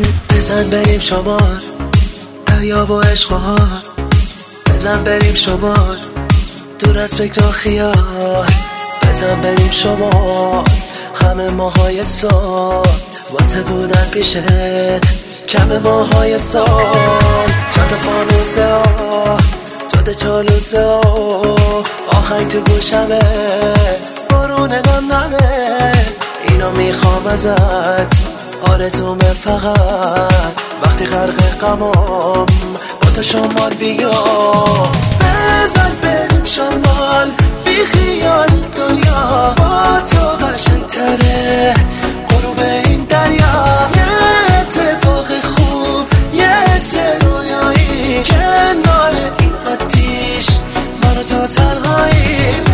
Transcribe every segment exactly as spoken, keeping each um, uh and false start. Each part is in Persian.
بزن بریم شمال، دریا و عشق و حال. بزن بریم شمال، دور از فکر و خیال. بزن بریم شمال، همه ماهای سال واسه بودن پیشت کم ماهای سال. چند فانوسه ها، جاده چالوسه ها، آهنگ تو گوشمه، بارون نمه. اینو میخوام ازت، آرزومه فقط وقتی غرق غمام با تو شمال بیام. بزن بریم شمال، بی خیال دنیا با تو قشنگ تره. غروب این دریا یه اتفاق خوب، یه حس رویایی کنار این آتیش، من و تو تنهاییم.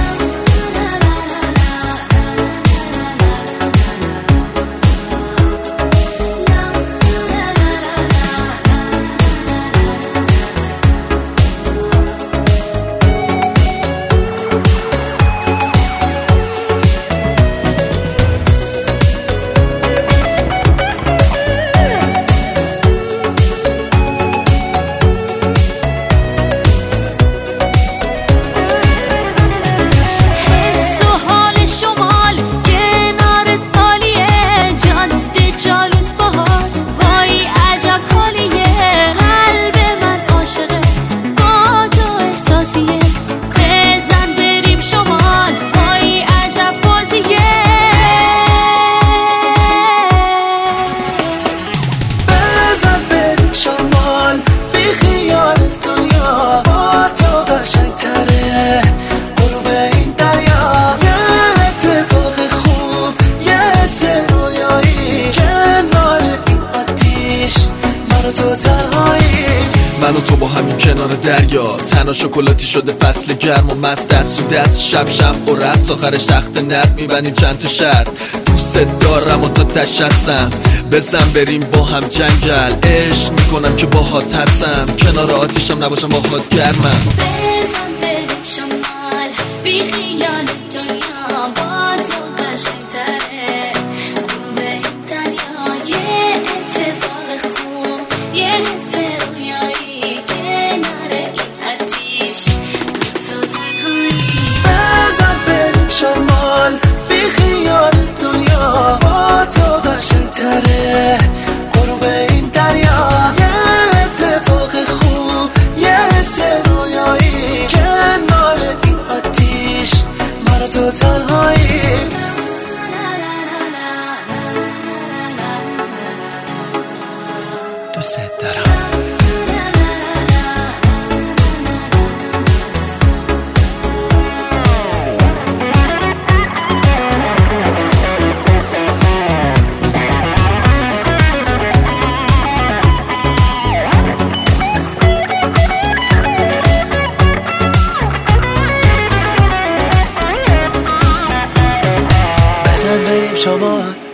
من و تو با همین کنار دریا، تنها شکلاتی شده فصل گرم و مست، دست تو دست شب شم و رقص، آخرش تخت نرد میبنیم چند تا شرط. دوست دارم و تا تشخصم، بزن بریم با هم جنگل. عشق میکنم که باهات هستم، کنار آتیشم نباشم باهات گرمم. بزن بریم شمال، بی خیال دنیا با تو قشنگ تره. غروب این دریا یه اتفاق خوب، یه حس رویایی کنار این آتیش، تو تنهایی. بزن بریم شمال، بی خیال دنیا با تو قشنگ تره. غروب این دریا یه اتفاق خوب، یه حس رویایی کنار این آتیش، من و تو تنهایی. دوست دارم. بزن بریم شمال،